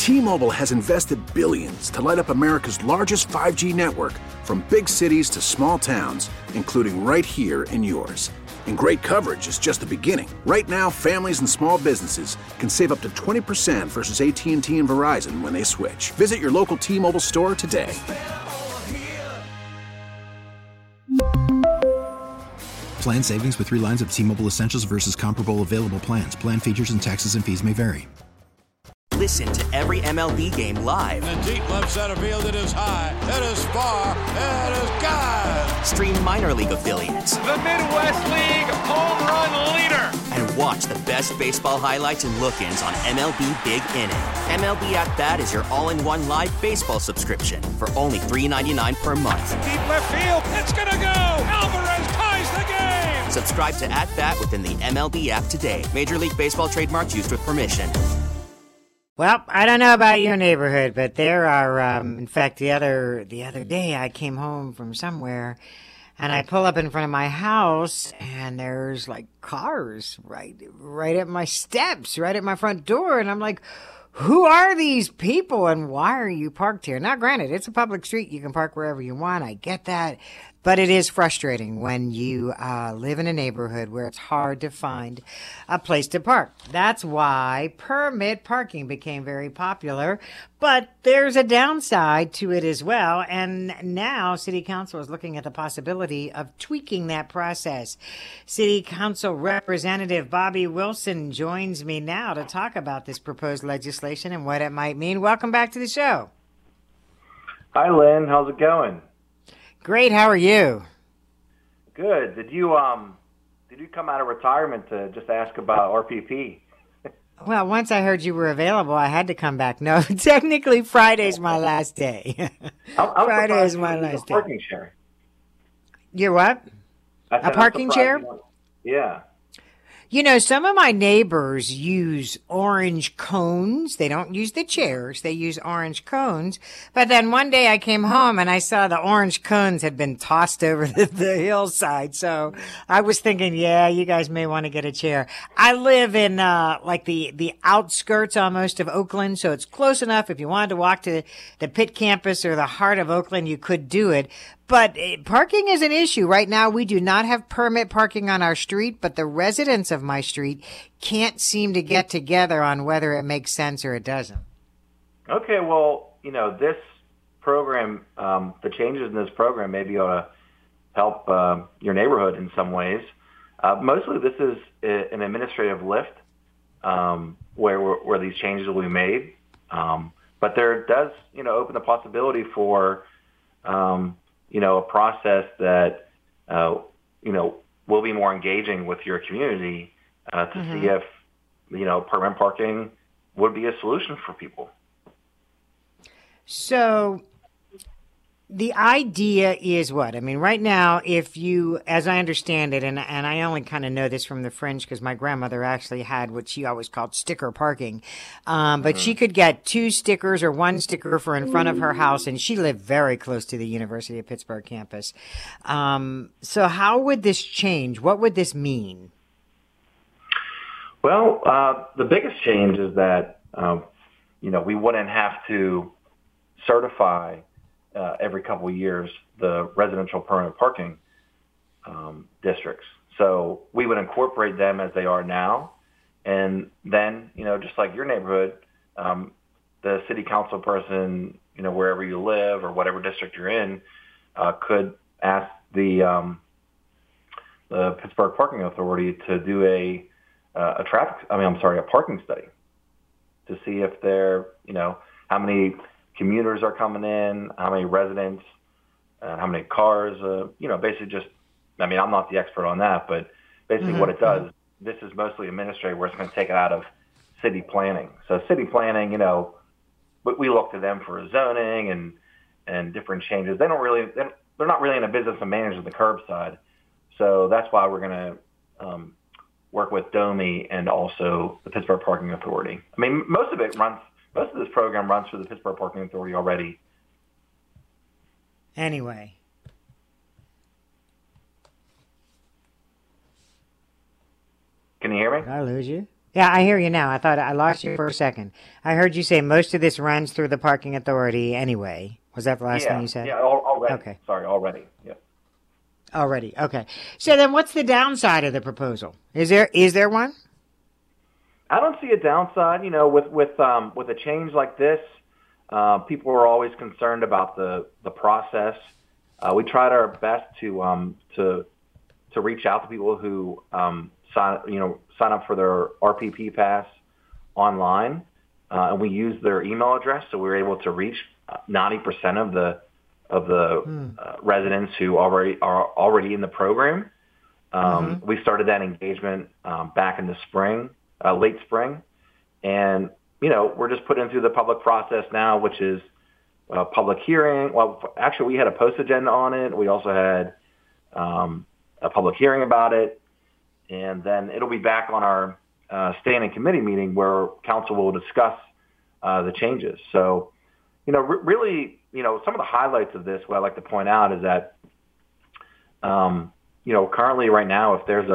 T-Mobile has invested billions to light up America's largest 5G network, from big cities to small towns, including right here in yours. And great coverage is just the beginning. Right now, families and small businesses can save up to 20% versus AT&T and Verizon when they switch. Visit your local T-Mobile store today. Plan savings with 3 lines of T-Mobile Essentials versus comparable available plans. Plan features and taxes and fees may vary. Listen to every MLB game live. In the deep left center field, it is high, it is far, it is gone. Stream minor league affiliates. The Midwest League home run leader. And watch the best baseball highlights and look-ins on MLB Big Inning. MLB At Bat is your all-in-one live baseball subscription for only $3.99 per month. Deep left field, it's gonna go. Alvarez ties the game. Subscribe to At Bat within the MLB app today. Major League Baseball trademarks used with permission. Well, I don't know about your neighborhood, but there are, in fact, the other day I came home from somewhere and I pull up in front of my house and there's like cars right at my steps, right at my front door. And I'm like, who are these people and why are you parked here? Now, granted, it's a public street. You can park wherever you want. I get that. But it is frustrating when you live in a neighborhood where it's hard to find a place to park. That's why permit parking became very popular. But there's a downside to it as well. And now City Council is looking at the possibility of tweaking that process. City Council Representative Bobby Wilson joins me now to talk about this proposed legislation and what it might mean. Welcome back to the show. Hi, Lynn. How's it going? Great. How are you? Good. Did you come out of retirement to just ask about RPP? Well, once I heard you were available, I had to come back. No, technically Friday's my last day. Friday is my last day. Parking share. You're what? A parking chair? Yeah. You know, some of my neighbors use orange cones. They don't use the chairs. They use orange cones. But then one day I came home and I saw the orange cones had been tossed over the hillside. So I was thinking, yeah, you guys may want to get a chair. I live in, like the outskirts almost of Oakland. So it's close enough. If you wanted to walk to the Pitt campus or the heart of Oakland, you could do it. But parking is an issue. Right now, we do not have permit parking on our street, but the residents of my street can't seem to get together on whether it makes sense or it doesn't. Okay, well, you know, this program, the changes in this program maybe ought to help your neighborhood in some ways. Mostly this is an administrative lift where these changes will be made. But there does, you know, open the possibility for a process that, will be more engaging with your community to see if, permanent parking would be a solution for people. So the idea is what? I mean, right now, if you, as I understand it, and I only kind of know this from the fringe because my grandmother actually had what she always called sticker parking, but she could get 2 stickers or 1 sticker for in front of her house, and she lived very close to the University of Pittsburgh campus. So how would this change? What would this mean? Well, the biggest change is that, we wouldn't have to certify every couple of years the residential permanent parking districts. So we would incorporate them as they are now. And then, just like your neighborhood, the city council person, wherever you live or whatever district you're in, could ask the Pittsburgh Parking Authority to do a parking study to see if they're, how many commuters are coming in, how many residents, how many cars, basically just, I'm not the expert on that, but basically what it does, this is mostly administrative where it's going to take it out of city planning. So city planning, we look to them for zoning and different changes. They're not really in a business of managing the curbside. So that's why we're going to work with DOMI and also the Pittsburgh Parking Authority. Most of this program runs through the Pittsburgh Parking Authority already. Anyway. Can you hear me? Did I lose you? Yeah, I hear you now. I thought I lost you for a second. I heard you say most of this runs through the parking authority anyway. Was that the last thing you said? Yeah, already. Okay. Sorry, already. Yeah. Already. Okay. So then what's the downside of the proposal? Is there one? I don't see a downside. You know, with a change like this, people are always concerned about the process. We tried our best to reach out to people who sign up for their RPP pass online, and we used their email address, so we were able to reach 90% of the residents who are already in the program. We started that engagement back in the spring, late spring, and we're just putting through the public process now, which is a public hearing. Well, actually, we had a post agenda on it. We also had a public hearing about it. And then it'll be back on our standing committee meeting where council will discuss the changes. So, really, some of the highlights of this, what I'd like to point out is that, currently right now, if there's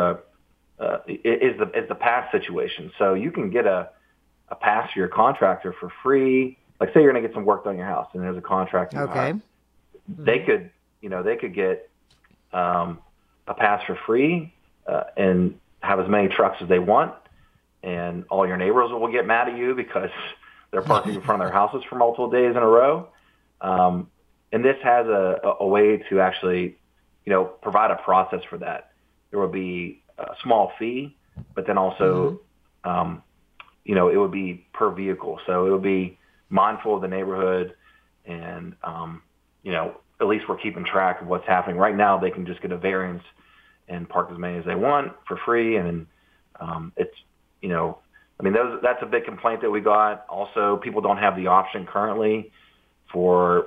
is the pass situation. So you can get a pass for your contractor for free. Like, say you're going to get some work done in your house, and there's a contractor. Okay. They could get a pass for free. And have as many trucks as they want, and all your neighbors will get mad at you because they're parking in front of their houses for multiple days in a row. And this has a way to actually, provide a process for that. There will be a small fee, but then also, it would be per vehicle. So it would be mindful of the neighborhood, and, at least we're keeping track of what's happening. Right now, they can just get a variance and park as many as they want for free. And it's, that's a big complaint that we got. Also, people don't have the option currently for,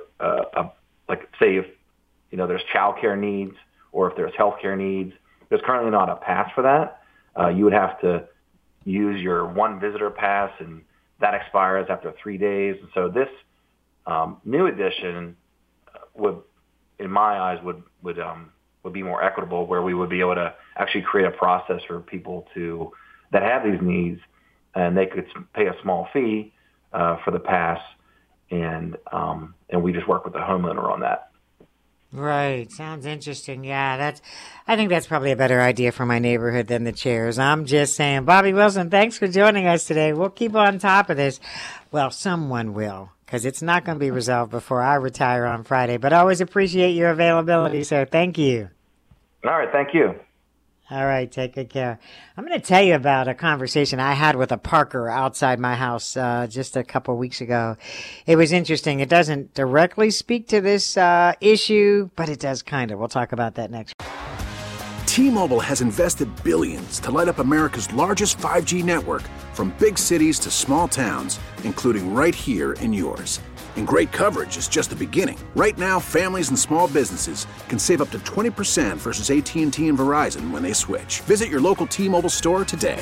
say if, there's childcare needs or if there's healthcare needs. There's currently not a pass for that. You would have to use your one visitor pass, and that expires after 3 days. And so this new edition would, in my eyes, would be more equitable, where we would be able to actually create a process for people that have these needs, and they could pay a small fee for the pass, and we just work with the homeowner on that. Right. Sounds interesting. Yeah, I think that's probably a better idea for my neighborhood than the chairs. I'm just saying. Bobby Wilson, thanks for joining us today. We'll keep on top of this. Well, someone will, because it's not going to be resolved before I retire on Friday, but I always appreciate your availability, sir. Thank you. All right. Thank you. All right. Take good care. I'm going to tell you about a conversation I had with a parker outside my house just a couple of weeks ago. It was interesting. It doesn't directly speak to this issue, but it does kind of. We'll talk about that next. T-Mobile has invested billions to light up America's largest 5G network, from big cities to small towns, including right here in yours. And great coverage is just the beginning. Right now, families and small businesses can save up to 20% versus AT&T and Verizon when they switch. Visit your local T-Mobile store today.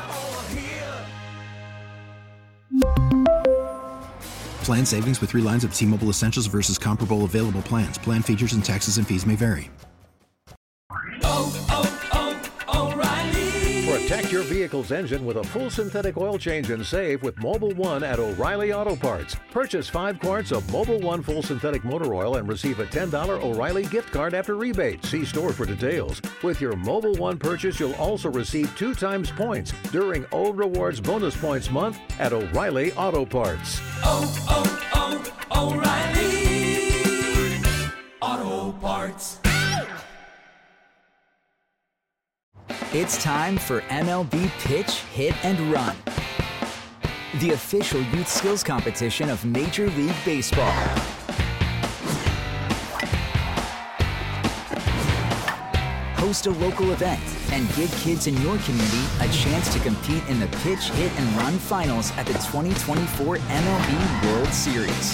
Plan savings with 3 lines of T-Mobile Essentials versus comparable available plans. Plan features and taxes and fees may vary. Protect your vehicle's engine with a full synthetic oil change and save with Mobil 1 at O'Reilly Auto Parts. Purchase 5 quarts of Mobil 1 full synthetic motor oil and receive a $10 O'Reilly gift card after rebate. See store for details. With your Mobil 1 purchase, you'll also receive 2 times points during O Rewards Bonus Points Month at O'Reilly Auto Parts. O'Reilly Auto Parts. It's time for MLB Pitch, Hit, and Run, the official youth skills competition of Major League Baseball. Host a local event and give kids in your community a chance to compete in the Pitch, Hit, and Run finals at the 2024 MLB World Series.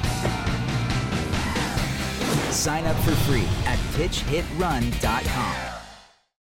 Sign up for free at pitchhitrun.com.